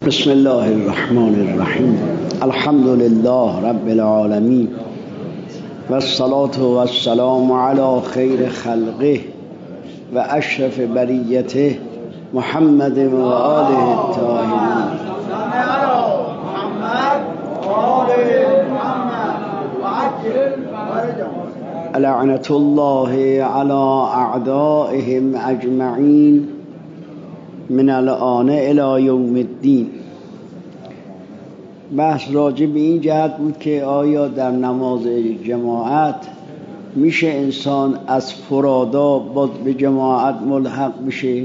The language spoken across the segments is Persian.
بسم الله الرحمن الرحیم. الحمد لله رب العالمین و الصلاة و السلام علی خیر خلقه و اشرف بریته محمد و آله الطاهرین. لعنة الله على اعدائهم اجمعین من الآن الی یوم الدین. بحث راجع به این جهت بود که آیا در نماز جماعت میشه انسان از فرادا باز به جماعت ملحق بشه،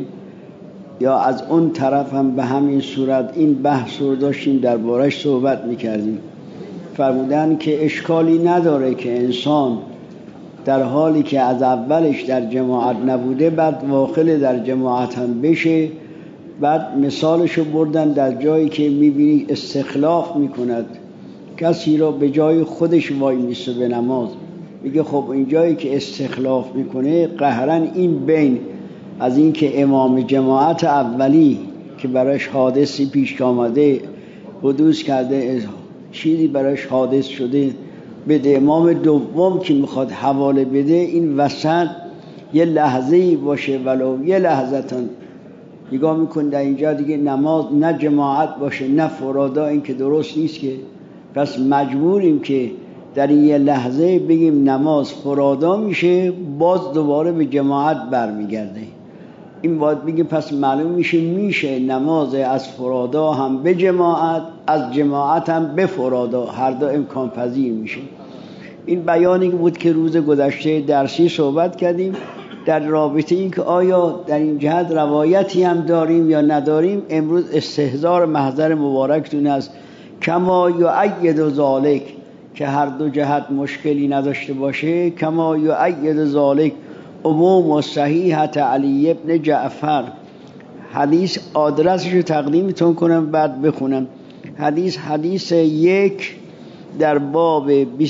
یا از اون طرف هم به همین صورت؟ این بحث رو داشتیم دربارش صحبت میکردیم. فرمودن که اشکالی نداره که انسان در حالی که از اولش در جماعت نبوده بعد داخل در جماعت هم بشه. بعد مثالشو بردن در جایی که میبینی استخلاف میکند، کسی را به جای خودش وای میسه به نماز، میگه خب این جایی که استخلاف میکنه قهرن این بین از این که امام جماعت اولی که براش حادثی پیش آمده حدوث کرده، چیزی براش حادث شده، به امام دوم که میخواد حواله بده، این وسط یه لحظه‌ای باشه ولو یه لحظتن نگاه میکن در اینجا دیگه نماز نه جماعت باشه نه فرادا، این که درست نیست که. پس مجبوریم که در این یه لحظه بگیم نماز فرادا میشه، باز دوباره به جماعت برمیگرده. این باید بگیم پس معلوم میشه نماز از فرادا هم به جماعت، از جماعت هم به فرادا، هر دو امکان پذیر میشه. این بیانی بود که روز گذشته درسی صحبت کردیم در رابطه این که آیا در این جهت روایتی هم داریم یا نداریم. امروز استحضار محضر مبارکتون است کما یؤید ذالک، که هر دو جهت مشکلی نداشته باشه. کما یؤید ذالک عموم و صحیحت علی ابن جعفر. حدیث آدرسشو تقدیمتون کنم بعد بخونم. حدیث 1 در باب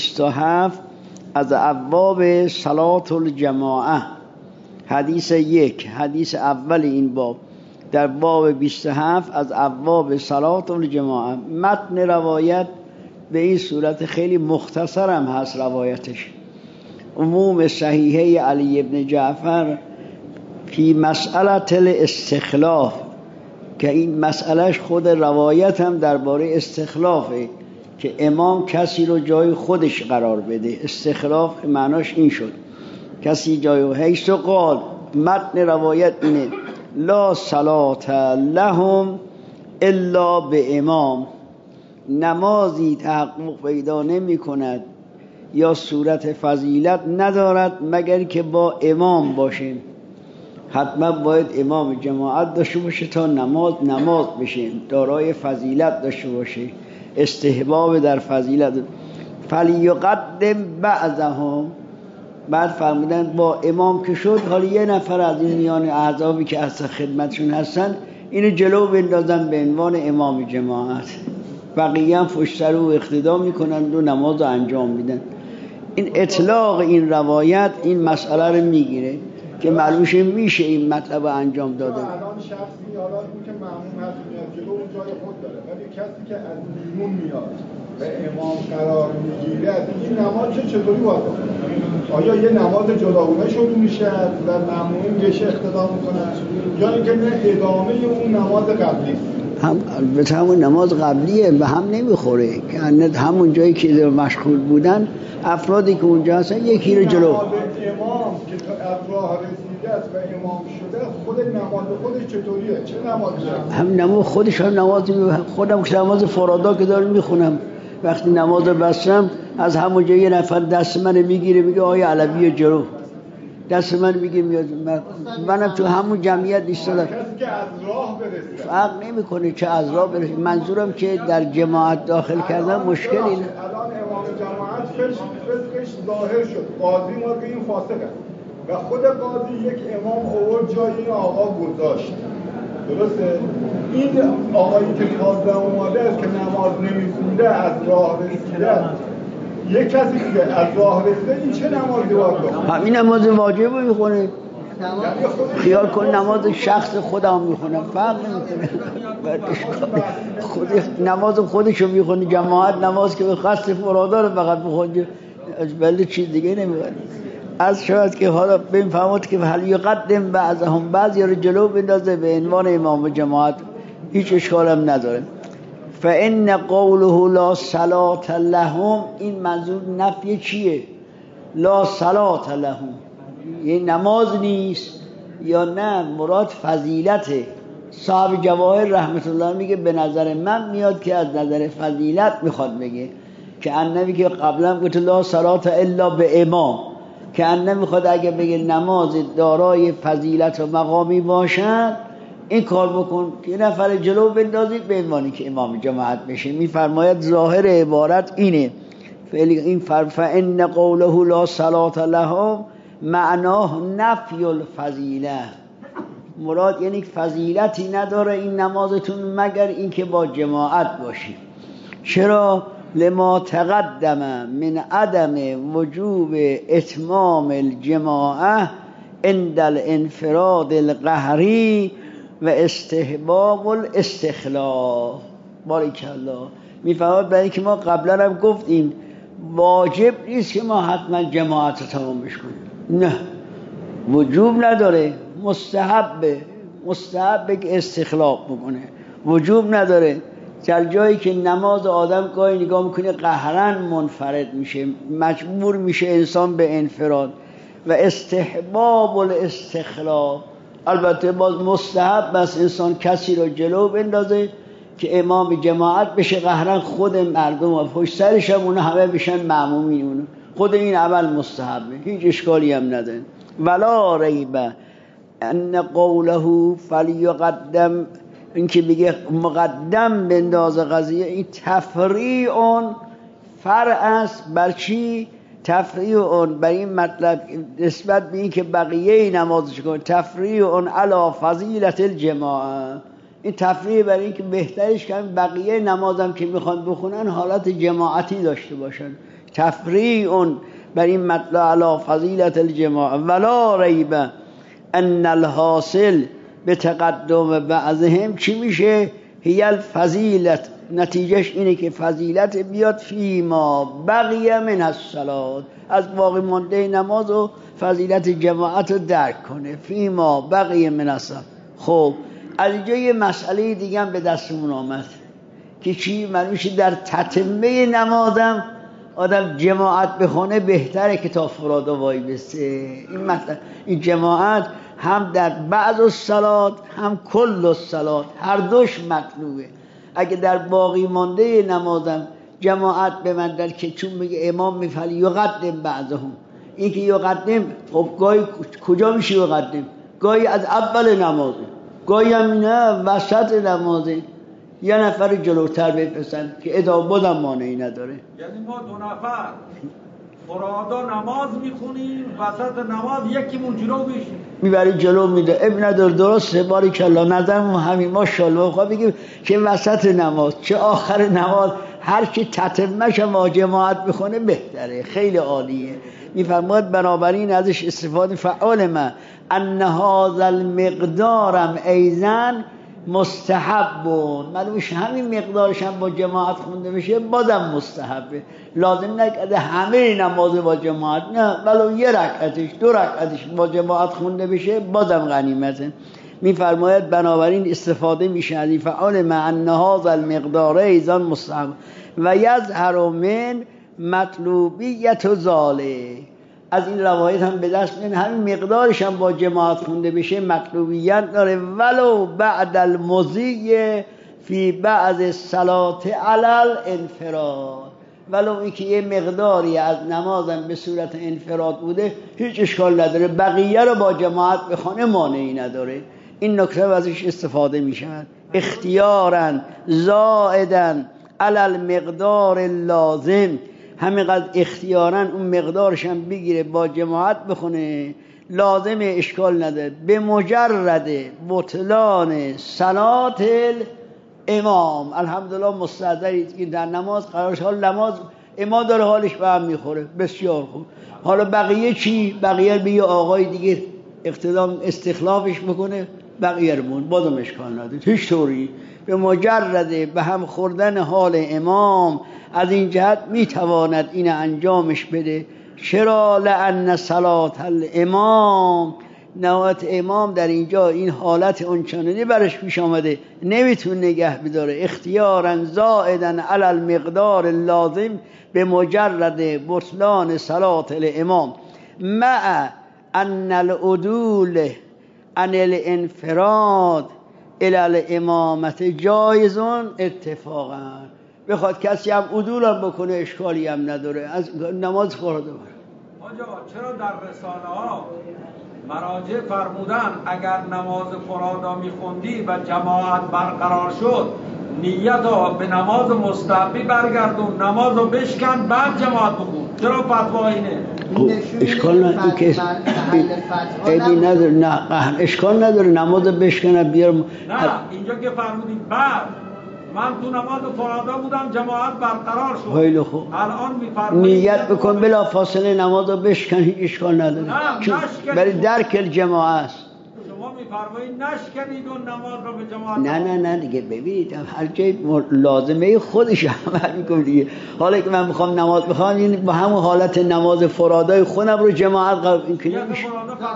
27 از ابواب صلاة الجماعه. حدیث 1 حدیث اول این باب در باب 27 از ابواب صلاة الجماعه. متن روایت به این صورت خیلی مختصر هم هست روایتش. عموم صحیحه علی ابن جعفر فی مسئله الاستخلاف، که این مسئلهش خود روایت هم درباره استخلافه که امام کسی رو جای خودش قرار بده. استخلاف معناش این شد کسی جای حیث و قال. متن روایت اینه لا صلاة لهم الا به امام. نمازی تحقق پیدا نمی کند یا صورت فضیلت ندارد مگر که با امام باشه. حتما باید امام جماعت داشته باشه تا نماز بشه، دارای فضیلت داشته باشه، استحباب در فضیلت. فلیقدم بعضهم. بعد فرمودن با امام که شد، حالا یه نفر از این میان اعضابی که اصلا خدمتشون هستن اینو جلو بندازن به عنوان امام جماعت، بقیه هم پشت سر او اقتدا میکنن و نماز رو انجام میدن. این اطلاق این روایت این مسئله رو میگیره که معلومه میشه این مطلب انجام داده. الان شخصی حالا این که مأمون هست میاد جلو اون جای خود داره، ولی کسی که از بیرون میاد به امام قرار میگیره این نماز چطوری باید بکنه؟ آیا یه نماز جداگانه شروع میشه و مأمون بهش اقتدا میکنه یا اینکه نه ادامه اون نماز قبلی است؟ البته همون نماز قبلیه به هم نمیخوره که همون جایی که مشغول بودن افرادی که اونجا هستن یکی رو جلو. نماز امام که تا افراد رسیده است و امام شده خود نماز خودش چطوریه؟ چه نمازی هست؟ هم نماز خودش هم خودم که نماز فرادا که دارم میخونم، وقتی نماز رو بستم از همون جایی یه نفر دست من میگیره میگه آیا علوی جلو، دست من میگیره میاد، منم تو همون جمعیت ایستادم. کسی که از راه برسه فرق نمیکنه چه از راه برسه. منظورم که در جماعت داخل کردن مشکلی نه. الان امام جماعت فسقش ظاهر شد، قاضی ما که این فاسقه و خود قاضی یک امام آورد جای این آقا گذاشت، درسته؟ این آقایی که تازه اومده است که نماز نمیخونده از راه رسیده، یک کسی که از راه رسیده این چه نمازی باید بخونه؟ همین نماز واجب رو میخونه. خیال کن نماز شخص خودم میخونم فرق نمیکنه. نماز خودشو میخونه، جماعت نماز که به قصد فرادا رو فقط بخونه، ولی چیز دیگه نمیخونه. از شاید که حالا بفهمید که هل یقدم بعضهم، بعضی رو جلو بندازه به عنوان امام جماعت، هیچ اشکال هم نداره. فإن قوله لا صلاة لهم، این منظور نفی چیه؟ لا صلاة لهم این نماز نیست یا نه مراد فضیلته. صاحب جواهر رحمت الله میگه به نظر من میاد که از نظر فضیلت میخواد بگه که النبی که قبلا گفت لا صلاة الا به امام، که النبی میخواد اگه بگه نماز دارای فضیلت و مقامی باشد این کار بکن که نفر جلو بندازید به عنوانی که امام جماعت بشه. میفرماید ظاهر عبارت اینه، این فإن قوله لا صلاة لهم معناه نفی الفضیله، مراد یعنی فضیلتی نداره این نمازتون مگر اینکه با جماعت باشید. چرا؟ لما تقدم من عدم وجوب اتمام الجماعه عند الانفراد القهری و استحباب الاستخلاف. بارکالله. میفهمد برای که ما قبلا هم گفتیم واجب نیست که ما حتما جماعت رو تمامش کنیم، نه وجوب نداره، مستحبه که استخلاف بکنه، وجوب نداره. در جایی که نماز آدم گاهی نگاه میکنه قهرن منفرد میشه، مجبور میشه انسان به انفراد و استحباب الاستخلاف. البته باز مستحب است انسان کسی رو جلو بندازه که امام جماعت بشه، قهرن خود مردم و پشت سرش هم اون همه بشن مأمومین، خود این عمل مستحبه، هیچ اشکالی هم نداره. ولا ریب ان قوله فلیقدم، این که بگه مقدم بنداز قضیه، این تفریع فرع است. بر چی؟ تفریع بر این مطلب نسبت به این که بقیه نمازش کنه، تفریع علی فضیلت الجماعه، این تفریع بر این که بهترش کنن بقیه نمازم که میخوان بخونن حالت جماعتی داشته باشن، تفریع بر این مطلب علی فضیلت الجماعه. ولا ریب ان الحاصل به تقدم بعضهم چی میشه؟ هی الفضیلت، نتیجهش اینه که فضیلت بیاد فیما بقیه من الصلات، از باقی مانده نماز و فضیلت جماعت رو درک کنه، فیما بقیه من الصلات. خب از اینجا یه مسئله دیگه هم به دستمون آمد که چی؟ منوشه در تتمه نمازم آدم جماعت بخونه بهتره که تا فرادا وای بسته. این مطلب، این جماعت هم در بعض الصلات هم کل الصلات، هر دوش مطلوبه. اگه در باقی مانده نمازم جماعت به من در که چون میگه امام میفعل یقدم بعضهم، این که یقدم خب گاهی کجا میشه یقدم؟ گاهی از اول نمازه، گاهی هم نه وسط نمازه، یه نفر جلوتر بفرستن که ادابت هم مانعی نداره. یعنی ما دو نفر فرادا نماز میخونیم، وسط نماز یکیمون جلو بشیم میبری جلو میده، اب نداره، درسته. باریکالله، نظرمون همین. ماشاءالله. خب بگیم که وسط نماز چه آخر نماز هر کی تتمه‌ش با جماعت بخونه بهتره، خیلی عالیه. میفرماید بنابراین ازش استفاده فعال ما ان هذا المقدارم ایزن مستحبون، معلومش همین مقدارش هم با جماعت خونده بشه بازم مستحبه. لازم نکرده همه نماز با جماعت، نه، ولو یه رکعتش دو رکعتش با جماعت خونده بشه بازم غنیمته. میفرماید بنابراین استفاده میشه از این فعال مع ان هذا المقدار ایزان مستحب و یظهر من مطلوبیت ذالک. از این روایت هم به دست میاد همین مقدارش هم با جماعت خونده بشه مطلوبیت داره، ولو بعد المضی فی بعض الصلات علی الانفراد، ولو اینکه یه مقداری از نمازم به صورت انفراد بوده هیچ اشکال نداره، بقیه رو با جماعت بخونه مانعی نداره. این نکته ازش استفاده میشه اختیاراً زائداً علی المقدار اللازم، همینقدر اختیاراً اون مقدارش هم بگیره با جماعت بخونه، لازم اشکال نداره. به مجرد بطلان صلات الامام. الحمدلله مستحضرید که در نماز قرارش حال نماز امام داره حالش به هم میخوره، بسیار خوب. حالا بقیه چی؟ بقیه به یه آقای دیگه اقتدا استخلافش بکنه بقیه رو بازم اشکال نداره. هیچ طوری به مجرد به هم خوردن حال امام از این جهت میتواند این انجامش بده. چرا؟ لأن صلات الامام، نوات امام در اینجا این حالت اونچنانی برش پیش آمده نمیتون نگه بداره. اختیارا زائدا علی المقدار اللازم به مجرد بطلان صلات الامام مع ان العدول عن الانفراد الى الامامت جایزون اتفاقا. بخواد کسی هم عدول هم بکنه اشکالی هم نداره، از نماز فردا بره. آجا چرا در رسانه ها مراجع فرمودن اگر نماز فرادا میخوندی و جماعت برقرار شد نیت رو به نماز مستحبی برگردون، نماز رو بشکن بعد جماعت بخون؟ چرا فتوا اینه؟ اشکال نداره که عیبی نداره، نه اشکال نداره نماز بشکنه بیار. نه اینجا که فرمودید بعد من تو نماز فرادا بودم جماعت برقرار شد، خیلی خوب، الان میفرمایید نیت بکن بلا فاصله نماز رو بشکن، هیچ اشکال نداره. برای درک الجماعه است. شما میفرمایید نشکنید و نماز رو به جماعت. نه دیگه ببینید هر جای لازمه خودش عمل میکنه دیگه. حالا که من میخوام نماز بخوام این با همون حالت نماز فرادای خودم رو جماعت این که نمیشه.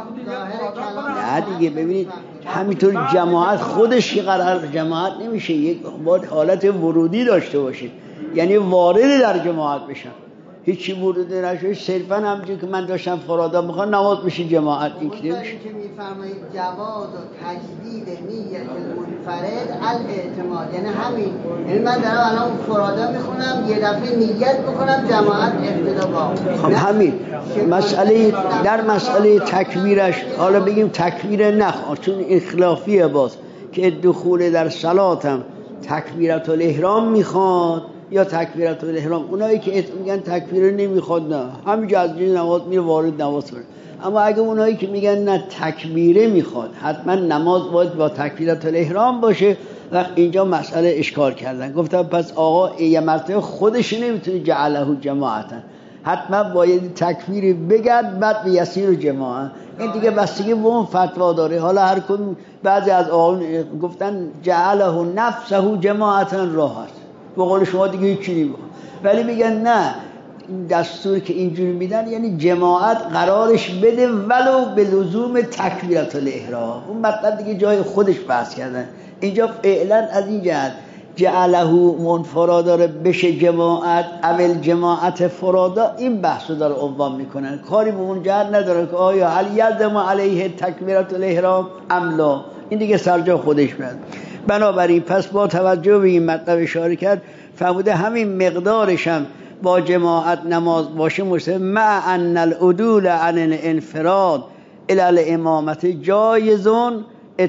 نه دیگه ببینید همینطور جماعت خودش که قرار جماعت نمیشه، یک باید حالت ورودی داشته باشه، یعنی وارد در جماعت بشن. هیچی ورود نشه، صرفا همونجوری که من داشتم فرادا میخوام نماز بشه جماعت، این که نمیشه. که میفرمایید جواز و تجدید نیت المنفرد الاعتماد، یعنی همین، یعنی من دارم الان فرادا میخونم یه دفعه نیت بکنم جماعت اقتدا با خب همین مسئله در مسئله تکبیرش، حالا بگیم تکبیر نخ چون اخلافیه باز که دخول در صلاتم تکبیرت الاحرام میخواد یا تکبیرت الاحرام. اونایی که میگن تکبیر نمیخواد نه، همینجا از جای نماز میره وارد نماز کنه. اما اگه اونایی که میگن نه تکبیره میخواد حتما نماز باید با تکبیرت الاحرام باشه، وقت اینجا مسئله اشکال کردن. گفتم پس آقا یه مرتبه خودش نمیتونه جعله جماعتا، حتما باید تکبیر بگرد بعد به یسیر جماعت. این دیگه بستگی به اون فتوا داره. حالا هر کدوم بعضی از آقایون گفتن جعله نفسه جماعتا راحت، به قول شما دیگه هیچی نمیخواد. ولی میگن نه، این دستور که اینجوری میدن یعنی جماعت قرارش بده ولو به لزوم تکبیرت الاحرام. اون مطلب دیگه جای خودش بحث کردن. اینجا فعلا از این جهت جعله منفردا داره بشه جماعت اول جماعت فرادا، این بحثو داره عنوان میکنن، کاری به اون جهت نداره که آیا هل یلزم علیه تکبیرت الاحرام ام لا. این دیگه سرجا خودش میاد. بنابراین پس با توجه به این مطلب اشاره کرد، فرموده همین مقدارش هم با جماعت نماز باشه مسلم مع ان العدول عن الانفراد الی الامامت جایزون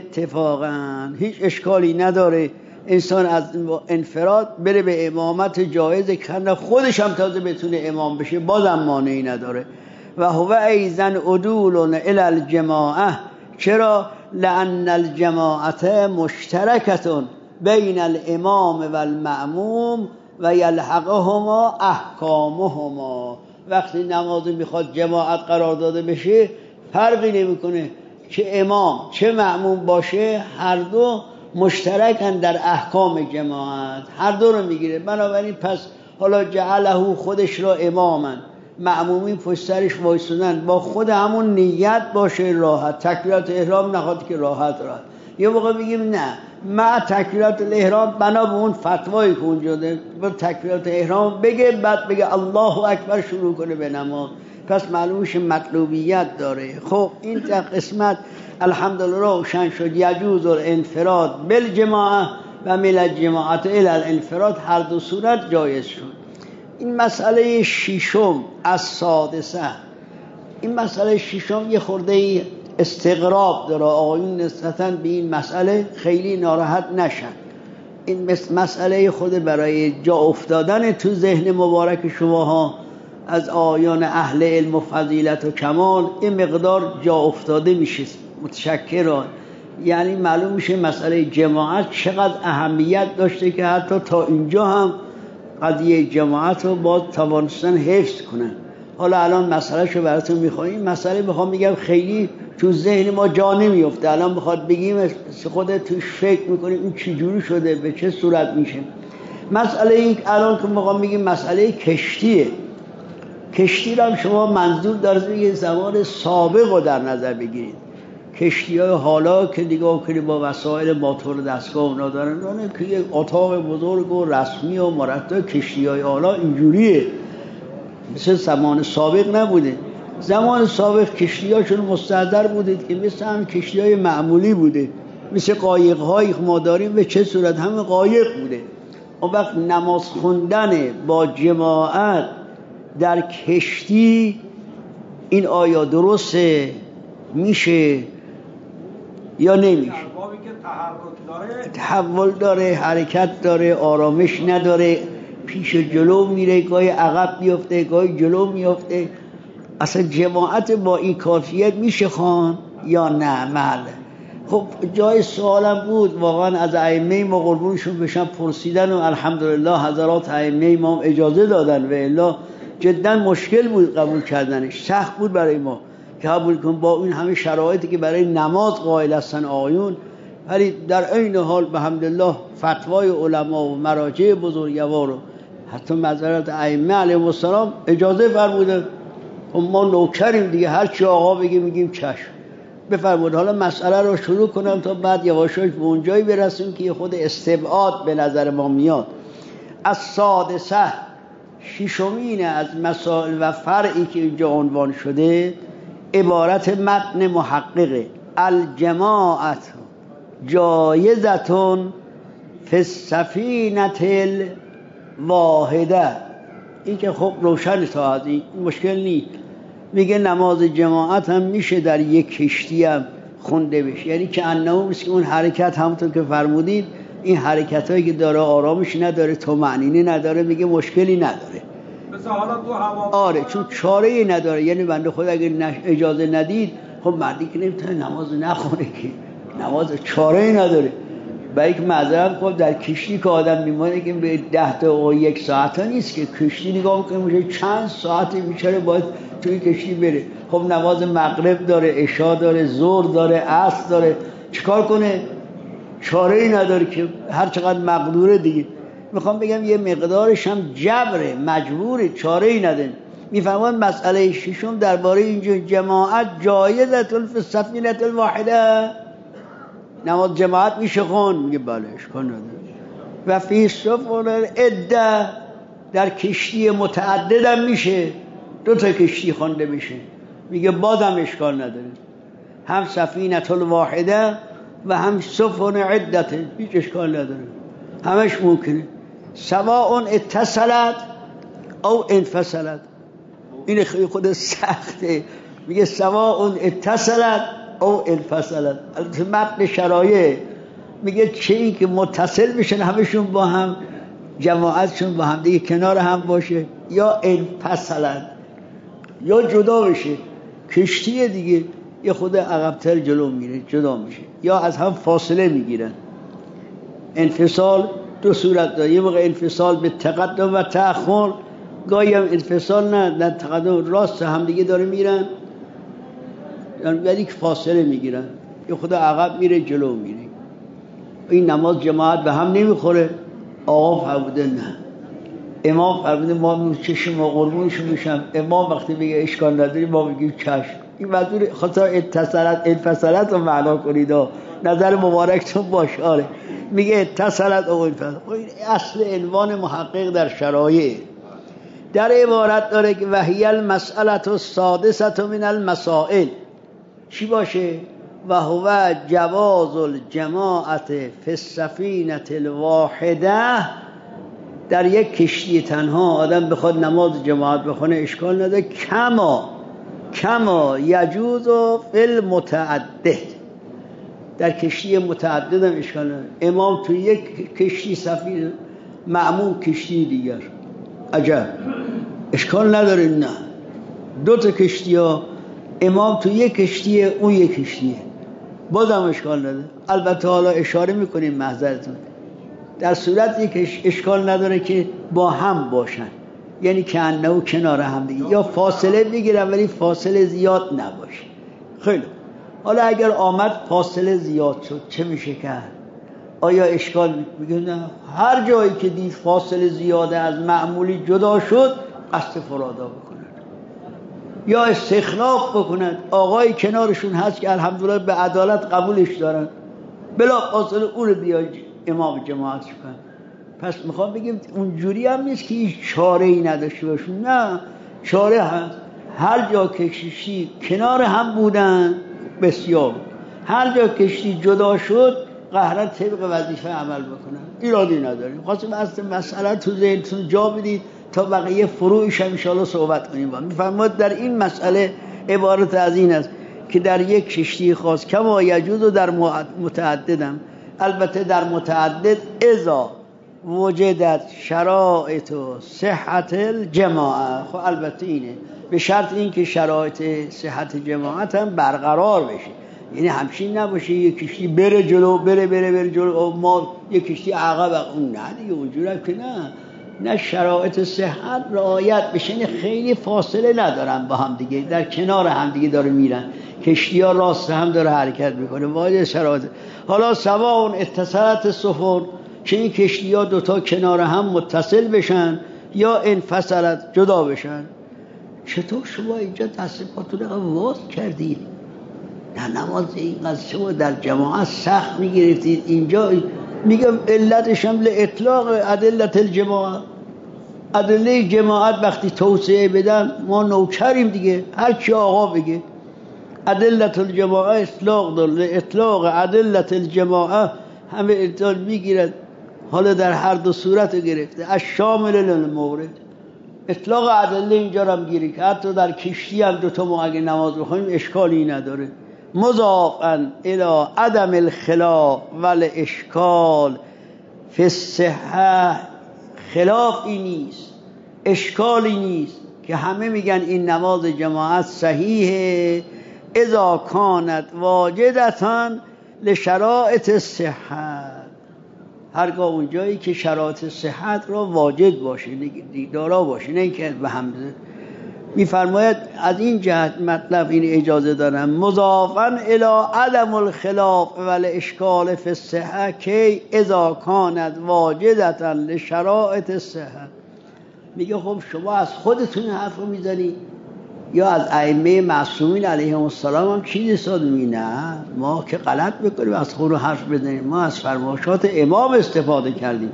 اتفاقا. هیچ اشکالی نداره انسان از انفراد بره به امامت جایزه که خودش هم تازه بتونه امام بشه، بازم مانعی نداره. و هو ایزن عدول الی الجماعه. چرا؟ لأن الجماعت مشترکتون بین الامام و المأموم و یلحقهما احکامهما. وقتی نماز میخواد جماعت قرار داده بشه فرقی نمیکنه چه امام چه مأموم باشه، هر دو مشترکن در احکام جماعت، هر دو رو میگیره. بنابراین پس حالا جعله خودش را امامن، مأمومین پشت سرش وایسادن، با خود همون نیت باشه راحت، تکبیرت احرام نخواد که راحت. یه موقع بگیم نه مع تکبیرت الاحرام بنا به اون فتوایی که اونجا ده با تکبیرت احرام بگه بعد بگه الله اکبر شروع کنه به نماز، پس معلومش مطلوبیت داره. خب این قسمت الحمدلله روشن شد. یجوز الانفراد بالجماعه و من الجماعت الی الانفراد، هر دو صورت جایز شد. این مسئله ششم از سادسه، این مسئله ششم یه خورده استغراب داره. آقایون نسبتاً به این مسئله خیلی ناراحت نشن. این مسئله خود برای جا افتادن تو ذهن مبارک شماها از آیان اهل علم و فضیلت و کمال این مقدار جا افتاده میشه. متشکرم. یعنی معلوم میشه مسئله جماعت چقدر اهمیت داشته که حتی تا اینجا هم قضیه جماعت رو باز توانستن حفظ کنن. حالا الان مسئله شو براتون میخوام. این مسئله میخوام بگم خیلی تو ذهن ما جا نمیفته. الان بخواد بگیم خودت توش فکر میکنیم این چجوری شده، به چه صورت میشه. مسئله این الان که ما میگیم مسئله کشتیه. کشتی رو هم شما منظور دارید یه زمان سابق رو در نظر بگیرید. کشتی های حالا که نگاه کنید با وسایل موتور دستگاه اونا دارن، که یک اتاق بزرگ و رسمی و مرتب. کشتی های حالا اینجوریه، مثل زمان سابق نبوده. زمان سابق کشتی هاشون مستحضر بودید که مثل هم کشتی های معمولی بوده، مثل قایق هایی که ما داریم به چه صورت همه قایق بوده. اون وقت نماز خوندن با جماعت در کشتی این آیا درسته میشه یا نمیشه؟ تحول داره، حرکت داره، آرامش نداره، پیش جلو میره، گاهی عقب میفته، گاهی جلو میفته. اصلا جماعت با این کافیت میشه خوان یا نه؟ بله. خب جای سوالم بود واقعا از ائمه ما قربونشون بشن پرسیدن و الحمدلله حضرات ائمه ما اجازه دادن و الا جدا مشکل بود قبول کردنش، سخت بود برای ما که قبول کنیم با این همه شرایطی که برای نماز قائل هستن آیون. ولی در عین حال به حمدالله فتوای علما و مراجع بزرگوار و حتی معذرت ائمه علیهم السلام اجازه فرمودن. ما نوکریم دیگه، هر چی آقا بگه میگیم چشم. بفرمود حالا مسئله رو شروع کنم تا بعد یواشاش به اونجایی برسیم که خود استبعاد به نظر ما میاد. از سادسه ششمین از مسائل و فرعی که اینجا عنوان شده عبارت متن محققه: الجماعت جایزتون فی السفینة الواحده. این که خب روشن تا از این مشکل نیست. میگه نماز جماعت هم میشه در یک کشتی هم خونده بشه، یعنی که انه که اون حرکت همونطور که فرمودید این حرکت هایی که داره آرامش نداره، طمأنینه نداره، میگه مشکلی نداره. مثلا حالا تو هوا آره چون چاره ای نداره. یعنی بنده خدا اگه اجازه ندید خب مردی که نمیتونه نماز نخونه که نماز چاره ای نداره. برای که معذرت خب در کشتی که آدم میمونه که به 10 تا و 1 ساعت ها نیست که کشتی نگاه میکنه میشه چند ساعتی بیچاره باید توی کشتی بره. خب نماز مغرب داره، عشا داره، ظهر داره، عصر داره، چیکار کنه؟ چاره ای نداره که هر چقدر مقدوره دیگه. میخوام بگم یه مقدارش هم جبره، مجبوره، چاره ای نداره. میفهمون مسئله ششم درباره اینجا جماعت جایزت فی السفینة الواحده، نماز جماعت میشه خون؟ میگه بله اشکال نداره. و فی سفن العده در کشتی متعدد هم میشه، 2 تا کشتی خوانده میشه، میگه بازم اشکال نداره. هم سفینة الواحده و هم سفن عدت هیچ اشکال نداره، همش ممکنه. سواء اتصلت او انفصلت. این خود سخته، میگه سواء اتصلت او انفصلت. البته متن شرایع میگه چه این که متصل بشن همشون با هم، جماعتشون با هم دیگه کنار هم باشه، یا انفصلت یا جدا بشه. کشتی دیگه یه خود عقب‌تر جلو میره، جدا میشه، یا از هم فاصله میگیرن. انفصال 2 صورت داره، یه موقع انفصال به تقدم و تأخر، گاهی هم انفصال نه در تقدم راست هم دیگه داره میرن، یعنی که فاصله میگیرن، یه خود عقب میره جلو میره. این نماز جماعت به هم نمیخوره. آقا فرموده نه، امام فرموده ما چشم ما قربونشون میشم. امام وقتی بگه اشکال نداری ما بگیم چشم. این منظور خاطر اتصالت انفصالت رو معنا کنید، نظر مبارکتون باشه. آره میگه اتصالت او انفصالت. این اصل عنوان محقق در شرایع در عبارت داره که وحی المسئله السادسه من المسائل چی باشه؟ و هو جواز الجماعت فی السفینة الواحده. در یک کشتی تنها آدم بخواد نماز جماعت بخونه اشکال نداره، کما یجوز فی المتعدد. در کشتی متعدد هم اشکال نداره. امام تو یک کشتی سفینه، مأموم کشتی دیگر، عجب اشکال نداره. نه 2 تا کشتی ها، امام تو یک کشتیه اون یک کشتیه، بازم اشکال نداره. البته حالا اشاره میکنیم معذرتون در صورتی که اشکال نداره که با هم باشن، یعنی که انه کنار هم دیگه، یا فاصله بگیرن ولی فاصله زیاد نباشه. خیلی حالا اگر آمد فاصله زیاد شد چه میشه کرد؟ آیا اشکال میگه نه، هر جایی که دید فاصله زیاده از معمولی جدا شد قصد فرادا بکنند یا استخلاف بکنند. آقای کنارشون هست که الحمدلله به عدالت قبولش دارن، بلا فاصله اون رو بیا امام جماعت کن. پس میخوام بگیم اونجوری هم نیست که هیچ چاره‌ای نداشته باشون، نه، چاره هست. هر جا کشتی کنار هم بودن بسیار، هر جا کشتی جدا شد قهرا طبق وظیفه عمل بکنن، ایرادی نداریم. خواستم اصل مسئله تو ذهنتون جا بدید تا بقیه فروعش هم انشاءالله صحبت کنیم. میفرماید در این مسئله عبارت از این است که در یک کشتی خاص کما یجوز و در متعددم، البته در متعدد اذا وجدت شرایط و صحت الجماعه. خب البته اینه به شرط این که شرایط صحت جماعت هم برقرار بشه، یعنی همچین نباشه یک کشتی بره جلو بره جلو ما یک کشتی عقب، اون نه دیگه، اونجوری که نه شرایط صحت رعایت بشه. یعنی خیلی فاصله ندارن با هم دیگه، در کنار هم دیگه داره میرن، کشتی ها راست هم داره حرکت میکنه واجد شرایط. حالا سواء اتصالت سفن، چه این کشتی ها دوتا کنار هم متصل بشن یا انفصلت جدا بشن. چطور شما اینجا دست پاتون واز کردید؟ نه نماز اینقدر شما در جماعت سخت میگرفتید، اینجا میگم علتش هم اطلاق ادلت الجماعت. ادله جماعت وقتی توسعه بدن ما نوکریم دیگه، هر کی آقا بگه. ادلت الجماعت اطلاق داره، اطلاق ادلت الجماعت همه اطلاق میگیرد، حالا در هر دو صورت گرفته، از شامل للمورد. اطلاق ادله اینجا رو هم گیری که حتی در کشتی هم دوتا ما اگه نماز بخونیم اشکالی نداره. مضافاً الی عدم الخلاف والاشکال فی الصحه، خلافی نیست، اشکالی نیست که همه میگن این نماز جماعت صحیحه اذا کانت واجدتاً لشرائط الصحه، هرگاه اونجایی که شرایط صحت را واجد باشه، دارا باشه، نه که به هم میفرماید. از این جهت مطلب این اجازه دارم مضافاً الی عدم الخلاف والاشکال فی الصحه کی اذا کانت واجدة لشرائط الصحه. میگه خب شما از خودتون حرف رو میزنی یا از ائمه معصومین علیهم السلام هم چیزی استفاده می؟ نه، ما که غلط بکنیم از خود رو حرف بزنیم، ما از فرمایشات امام استفاده کردیم.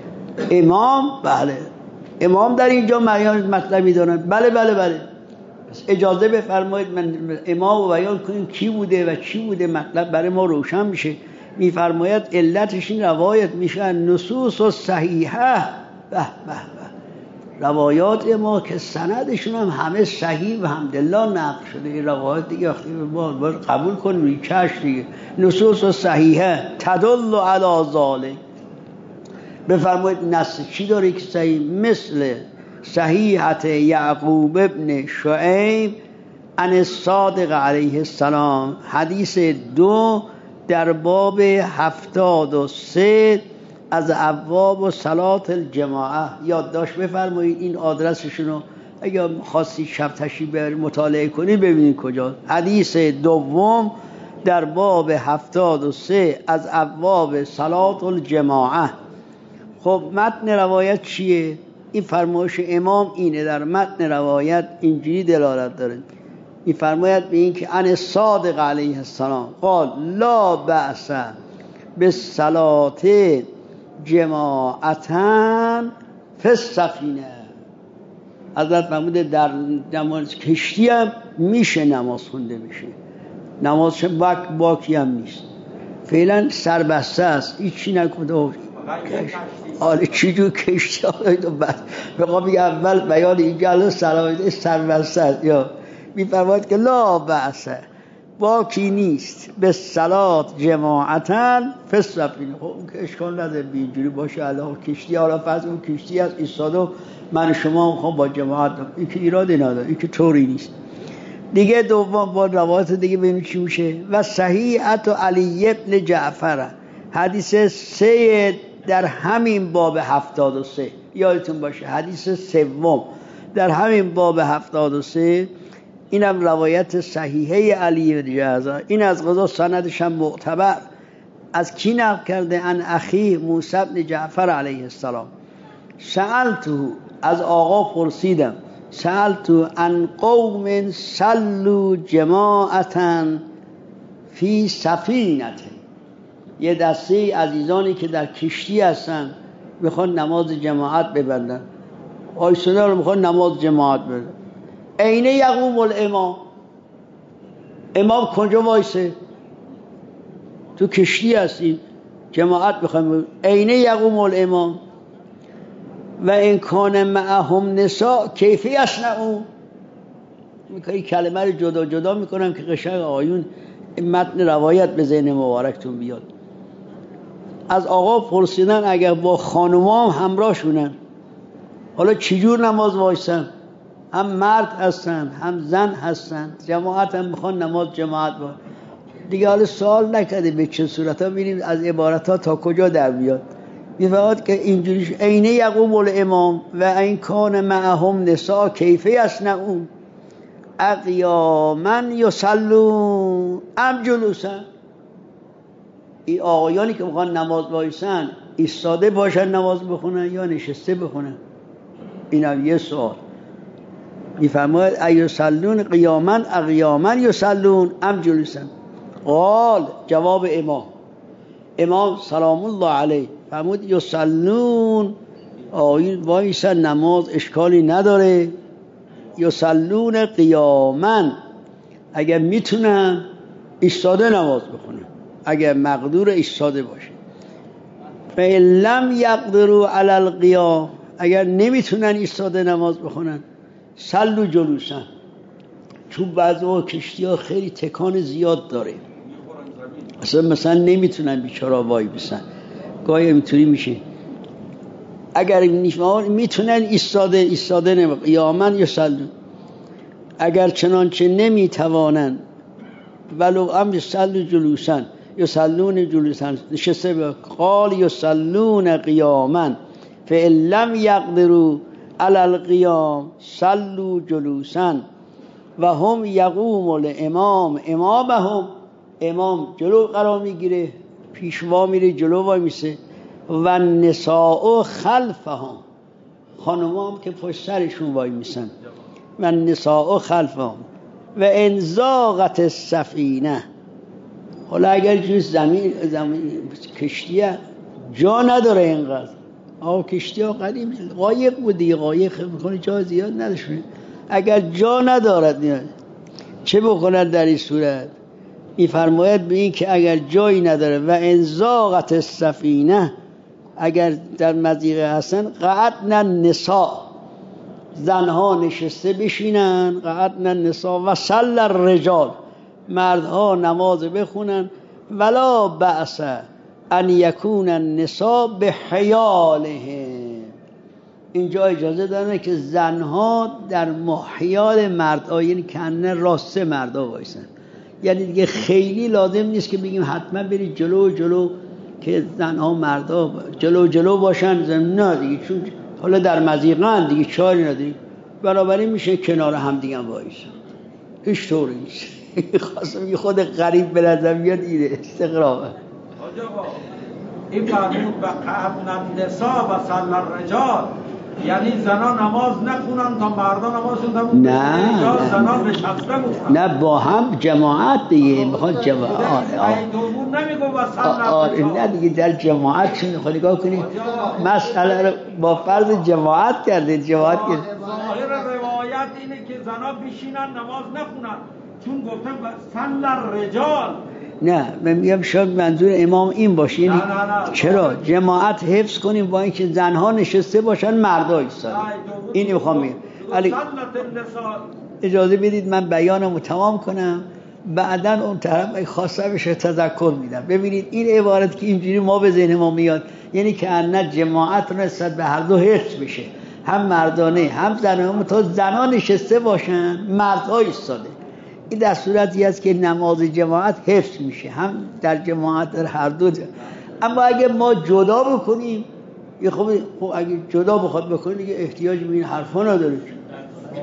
امام، بله امام در اینجا مطلبی دارن، بله پس اجازه بفرمایید من امام رو بیان کنیم کی بوده و چی بوده، مطلب برای ما روشن میشه. میفرماید علتش این روایت میشه نصوص و صحیحه، روایات ما که سندشون هم همه صحیح و الحمدلله نقل شده، این روایات دیگه وقتی ما قبول کنیم چش دیگه نصوص و صحیحه تدل علی ذلک. بفرمایید نص چی داره که صحیح؟ مثل صحیحت یعقوب ابن شعیب عن الصادق علیه السلام، حدیث 2 در باب 73 از ابواب و صلات الجماعه. یادداشت بفرمایید این آدرسشون رو اگر خواستی شب تشریف بیارید مطالعه کنید ببینید کجا. حدیث 2 در باب 73 از ابواب صلات الجماعه. خب متن روایت چیه؟ این فرمایش امام اینه، در متن روایت اینجوری دلالت داره، این فرمایت به این که عن صادق علیه السلام قال لا بأس بالصلاة جماعتاً فی السفینه. حضرت فرمود در نماز کشتی هم میشه نماز خونده میشه، نمازش باکی هم نیست، فعلا سربسته است، هیچی نکنده. حالا چی جو کشتی بقا میگه اول بیان اینجا الان سلامت سربسته است، یا میفرماید که لا بأس باکی نیست به صلات جماعتاً فی السفینه. خب اون که اشکال نداره اینجوری باشه، الان کشتی حالا فرض اون کشتی هست ایستاده من شما میخوام با جماعت، این که ایرادی نداره، این که طوری نیست دیگه. دوم با روایت دیگه ببینیم چی میشه. و صحیحت علی ابن جعفر، حدیث 3 در همین باب 73 یادتون باشه، حدیث 3 در همین باب 73 اینم روایت صحیحه علی بن جعفر. این از قضا سندش هم معتبر. از کی نقل کرده؟ ان اخی موسی بن جعفر علیه السلام. سألتو، از آقا پرسیدم، سألتو ان قوم صلوا جماعتا فی سفینه، یه دسته عزیزانی که در کشتی هستن میخوان نماز جماعت ببندن، آیسونه رو میخوان نماز جماعت ببندن. اینه یقوم الامام، امام کجا وایسه؟ تو کشتی هستیم جماعت میخوایم. اینه یقوم الامام و این کان معهم نساء کیف یصنعون. این کلمه رو جدا جدا میکنم که قشنگ آیون متن روایت به ذهن مبارکتون بیاد. از آقا پرسیدن اگر با خانوما هم همراه شونن حالا چجور نماز وایسن؟ هم مرد هستن هم زن هستن، جماعت هم میخوان نماز جماعت با دیگه. حالا سوال نکرده به چه صورت ها، ببینیم از عبارت ها تا کجا در بیاد. میفهمد که اینجوریش اینه یقوم الامام و این کان معهم نساء کیف یصنعون اقیاما یصلون ام جلوسا. این آقایانی که میخوان نماز وایسن ایستاده باشن نماز بخونن یا نشسته بخونن؟ اینم یه سوال. میفرماید ایصلون قیاما اقیاما یصلون ام جلوسا. قال، جواب امام سلام الله علیه فرمود یصلون، آیین وایسن نماز اشکالی نداره. یصلون قیاما، اگر میتونن ایستاده نماز بخونن، اگر مقدور ایستاده باشه. فإن لم یقدروا علی القیام، اگر نمیتونن ایستاده نماز بخونن صلوا جلوسا. چون بعضی کشتی ها خیلی تکان زیاد داره، اصلا مثلا نمیتونن بیچارا وای بسن، گاهی اینطوری میشه. اگر میتونن ایستاده نماز قیاما یصلون، اگر چنانچه نمیتوانن ولو هم یصلون جلوسا، یصلون جلوسا نشسته به. قال یصلون قیاما فإن لم یقدروا علی القیام صلوا جلوسا و هم یقوم الامام امامهم. امام جلو قرار میگیره، پیشوا میره جلو وای میسه. و نساء خلفهم، خانوما هم که پشت سرشون وای میسن. و نساء خلفهم و انزاغت السفینه. حالا اگر جز زمین کشتیه جا نداره اینقدر، کشتی ها قدیم قایق بودی، قایق میکنه جا زیاد نداشته. اگر جا ندارد چه بکنند در این صورت؟ میفرماید به این که اگر جایی نداره و انزاغت السفینه، اگر در مضیقه هستن قعدن النساء، زنها نشسته بشینن، قعدن النساء و صلی الرجال، مردها نماز بخونن. ولا بأس ان یکون النساء بحیالهم، اینجا اجازه داره که زنها در محیال مردها، یعنی کنه راست مردها وایسن. یعنی دیگه خیلی لازم نیست که بگیم حتما برید جلو که زنها مردها جلو باشن. نه دیگه، چون حالا در مضیقه دیگه چاری نداریم، بنابراین میشه کنار هم دیگه وایسن. هیچ طوری نیست. خواستم یه خود غریب به نظر بیاد اینه استقرامه. این فرمود و قعدن النساء و صلی الرجال، یعنی زنان نماز نخونن تا مردان نمازشون تموم بشه؟ یا زنان نشسته بخونن؟ نه، با هم جماعت دیگه، میخواد جماعت. دومون نمیگو و صلی الرجال. نه دیگه در جماعت چون خود نگاه کنید مسئله رو با فرض جماعت کرده. ظاهر روایت اینه که زنان بشینن نماز نخونن، چون گفتن صلی الرجال. نه، من میگم شاید منظور امام این باشه. نه. چرا جماعت حفظ کنیم با اینکه زنها نشسته باشن مردها ایستاده. این میخوام بگم. اجازه بدید من بیانمو تمام کنم، بعدن اون طرف خواسته بشه تذکر میدم. ببینید این عبارت که اینجوری ما به ذهن ما میاد، یعنی که ان جماعت نسبت به هر دو حفظ بشه، هم مردانه هم زنانه، تا زنان نشسته باشن مردها ایستاده. این در صورتی است که نماز جماعت حفظ میشه، هم در جماعت در هر دو اما اگه ما جدا بکنیم، خب اگه جدا بخواد بکنیم دیگه احتیاج به این حرفا نداره.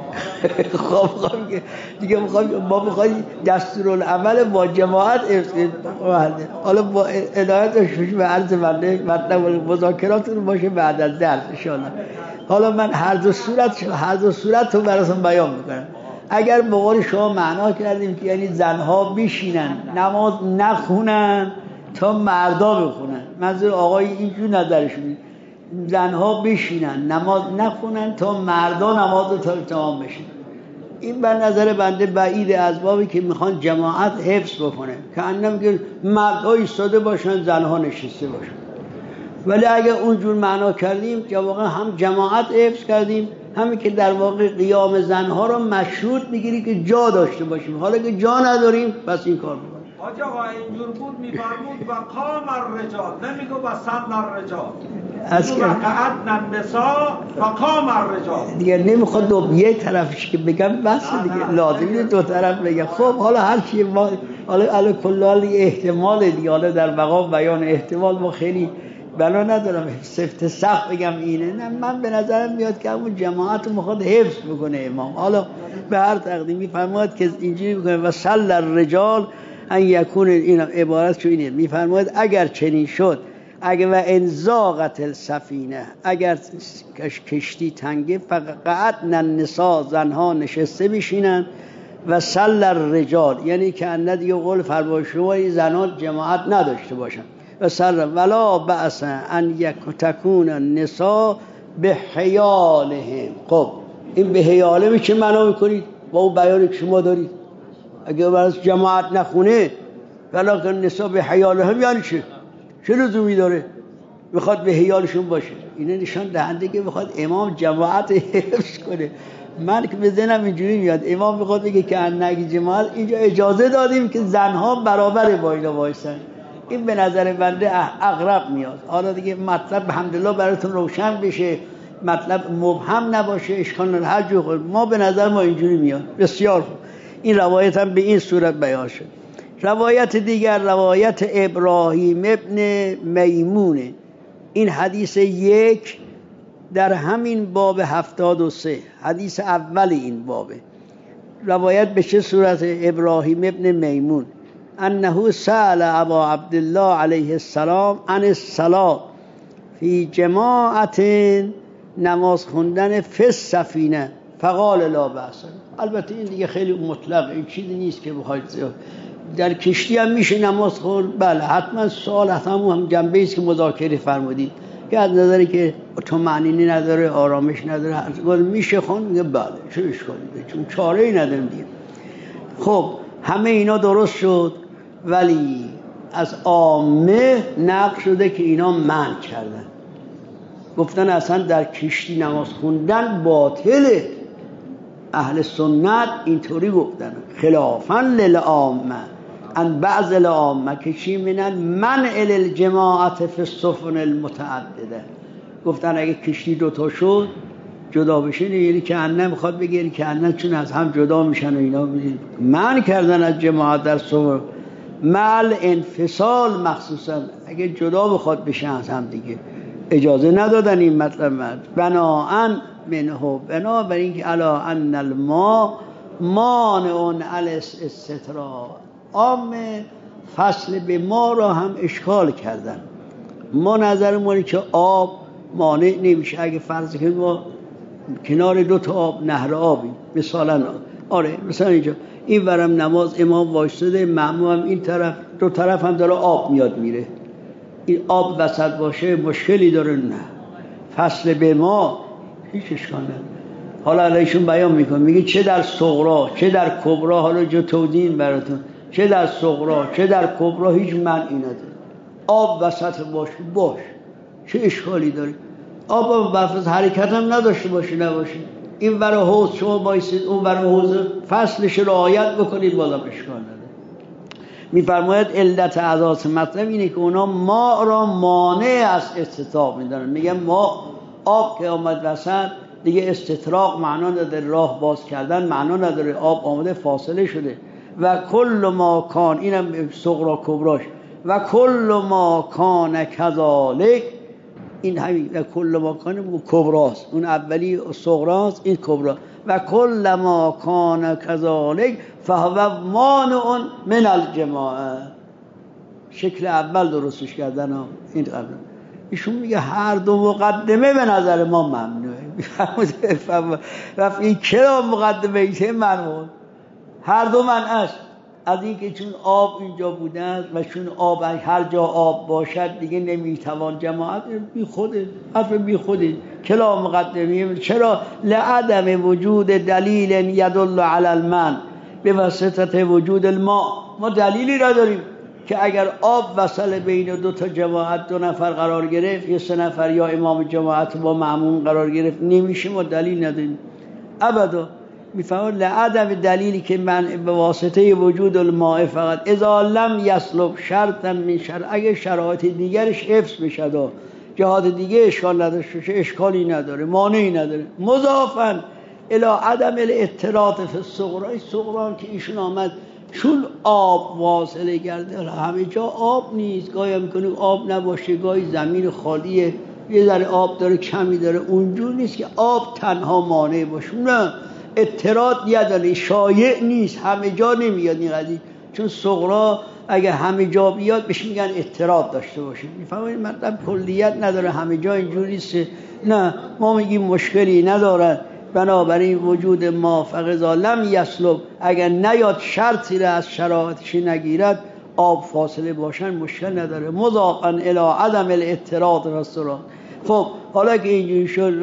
خب دیگه ما میخوایم دستورالعمل با جماعت حالا با عنایت شوش به عرض بنده مطلب مذاکراتون باشه بعد از درس ان شاء الله. حالا من هر دو صورت رو براتون بیان میکنم. اگر به قول شما معنا کردیم که یعنی زنها بشینن نماز نخونن تا مردا بخونن، منظور آقای اینجور نظرشون، زنها بشینن نماز نخونن تا مردا نماز رو تمام بشین. این بر نظر بنده بعید از بابی که میخوان جماعت حفظ بکنه، که انم که مردها ایستاده باشن زنها نشسته باشن. ولی اگر اونجور معنا کردیم که واقعا هم جماعت حفظ کردیم، همین که در واقع قیام زنها رو مشروط میگیری که جا داشته باشیم. حالا که جا نداریم پس این کار میکنیم. حاج آقا اینجور بود میفرمود و قام الرجال، نمیگو و صلی الرجال، از که رکعتن النساء و قام الرجال دیگه نمیخواد دو یک طرفش که بگم بس دیگه، لازمه دو طرف بگم. خب حالا هر چی ما حالا کلال احتمال دیگه، حالا در مقام بیان احتمال ما خیلی بنا ندارم سفت سخت بگم اینه، نه من به نظرم میاد که اون جماعت رو میخواد حفظ بکنه امام. حالا به هر تقدیم میفرماید که اینجوری بکنه و صلی الرجال ان یکون، این عبارت شو اینه، میفرماید اگر چنین شد، اگر و انزاغت السفینه، اگر کشتی تنگه، فقعدن النساء، زنها نشسته بشینن، و صلی الرجال یعنی که ان دیگه قول فرمای شما این زنان جماعت نداشته باشن، و صلی ولا بأس ان تکون النساء بحیالهم. خب این به حیاله چه معنا میکنید با اون بیانی که شما دارید؟ اگه برای جماعت نخونه ولی که نساء به حیالهم یعنی چه لزومی داره بخواد به حیالشون باشه؟ اینه نشان دهنده که بخواد امام جماعت حفظ کنه. من که به ذهنم اینجوری میاد امام بخواد بگه که انگی جماعت اینجا اجازه دادیم که زنها برابر با اینا وایسن. این به نظر بنده اغرب میاد. حالا دیگه مطلب الحمدلله براتون روشن بشه، مطلب مبهم نباشه، اشکال نداره، هر جور ما به نظر ما اینجوری میاد. بسیار خوب. این روایت هم به این صورت بیان شد. روایت دیگر روایت ابراهیم ابن میمونه. این حدیث یک در همین باب 73 حدیث اول این بابه. روایت به چه صورت؟ ابراهیم ابن میمون انه سأل ابا عبدالله علیه السلام عن الصلاة فی جماعت، نماز خوندن فی السفینه، فقال لا بأس. البته این دیگه خیلی مطلق، این چیزی نیست که بخواید در کشتی هم میشه نماز خورد. بله حتما سوال هم جنبه است که مذاکره فرمودید که از نظری که طمأنینه نداره، آرامش نداره، هر میشه خون. میگه بله چه اشکالی داره، چون چاره ای نداریم دیگه. خب همه اینا درست شد، ولی از عامه نقل شده که اینا منع کردن، گفتن اصلا در کشتی نماز خوندن باطله. اهل سنت اینطوری گفتن خلافاً للعامه ان بعض العامه که چی منن منع الجماعت فی السفن المتعدده. گفتن اگه کشتی دوتا شد جدا بشین، یعنی که ان نمیخواد بگیری که ان چون از هم جدا میشن و اینا منع کردن از جماعت در سفن مال انفصال، مخصوصا اگه جدا بخواد بشن از هم دیگه اجازه ندادن. این مطلب بناءً منه، بنا بر اینکه علا ان الماء مانع الاستتراء، عام فصل به ما را هم اشکال کردن. ما نظر ما که آب مانع نمیشه. اگه فرض کنیم ما کنار دو تا آب، نهر آبی مثلا، آره مثلا اینجا این ورم نماز امام وایساده، مأموم هم این طرف، دو طرف هم داره آب میاد میره، این آب وسط باشه مشکلی داره؟ نه، فصل به ما هیچ اشکال نداره. حالا علیشون بیان میکنه، میگه چه در صغرا چه در کبرا، حالا جو توضیح براتون، چه در صغرا چه در کبرا هیچ منعی نداره. آب وسط باش چه اشکالی داره؟ آب وسط حرکت هم نداشته باشه نباشه، این برای حوض شما بایستید، اون برای حوض فصلش رعایت بکنید، بازم اشکال نداره. میفرماید علت اساس مطلب اینه که اونا ما را مانع از استطاق میدارن. میگن ما آب که آمد وسط دیگه استطراق معنا نداره، راه باز کردن معنا نداره، آب آمده فاصله شده. و کل ما کان، اینم صغرا کبراش، و کل ما کان کذالک این همین و کل ما کان کبراست، اون اولی صغراست، این کبرا و کل ما کان کذالک فهو مانع من الجماعه. شکل اول درستش کردن ها. این قبل ایشون میگه هر دو مقدمه به نظر ما ممنوعه. و این چرا مقدمه ایشه ممنوع؟ هر دو منعش از این که چون آب اینجا بوده است و چون آب هر جا آب باشد دیگه نمیتوان جماعت، بی خوده، حرف بی خوده. کلا مقدمه چرا؟ لعدم وجود دلیل یدل علی المنع به واسطه وجود الماء. ما دلیلی را داریم که اگر آب وصل بین دو تا جماعت، دو نفر قرار گرفت یا سه نفر یا امام جماعت با مأموم قرار گرفت، نمیشه، ما دلیل نداریم ابدا. میفهمون لعدم دلیلی که من به واسطه وجود الماء فقط اذا لم یسلب شرطا من شرط، اگه شرایط دیگرش حفظ بشه، جهات دیگه اشکال نداشته باشه، اشکالی نداره، مانعی نداره. مضافاً الی عدم الاضطراد فی الصغرى، صغران که ایشون آمد چون آب واصله کرده، همه جا آب نیست، گاهی هم کنه آب نباشه، گاهی زمین خالیه یه ذره آب داره کمی داره، اونجور نیست که آب تنها مانع باشه. نه، اضطراد نداره، شایع نیست، همه جا نمیاد این قضیه. چون صغرا اگه همه جا بیاد بهش میگن اضطراد داشته باشه. میفهمید؟ مطلب کلیت نداره، همه جا اینجوری نیست. نه، ما میگیم مشکلی نداره. بنابراین وجود ما فقضا لم یسلب، اگر نیاد شرطی را از شرایطش نگیرد، آب فاصله باشن مشکل نداره. مضافاً الی عدم الاضطراد والصراط. خب حالا که اینجوری شد و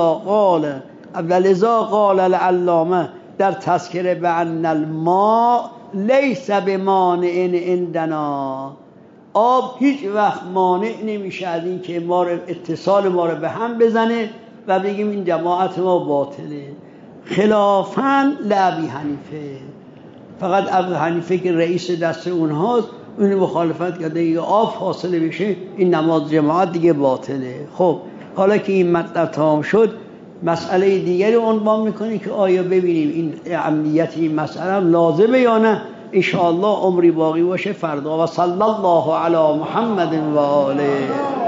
لذا قال العلامه در تذکره بان الماء لیس بمانع عندنا، آب هیچ وقت مانع نمیشه از این که ما رو اتصال ما رو به هم بزنه و بگیم این جماعت ما باطله. خلافاً لابی حنیفه، فقط ابو حنیفه که رئیس دست اونهاست، اون مخالفت کرده اگه آب فاصله بشه این نماز جماعت دیگه باطله. خب حالا که این مطلب تمام شد، مسئله دیگری عنوان میکنی که آیا ببینیم این امنیت این مسئله لازمه یا نه. ان شاء الله عمری باقی باشه فردا. و صلی الله علی محمد و آله.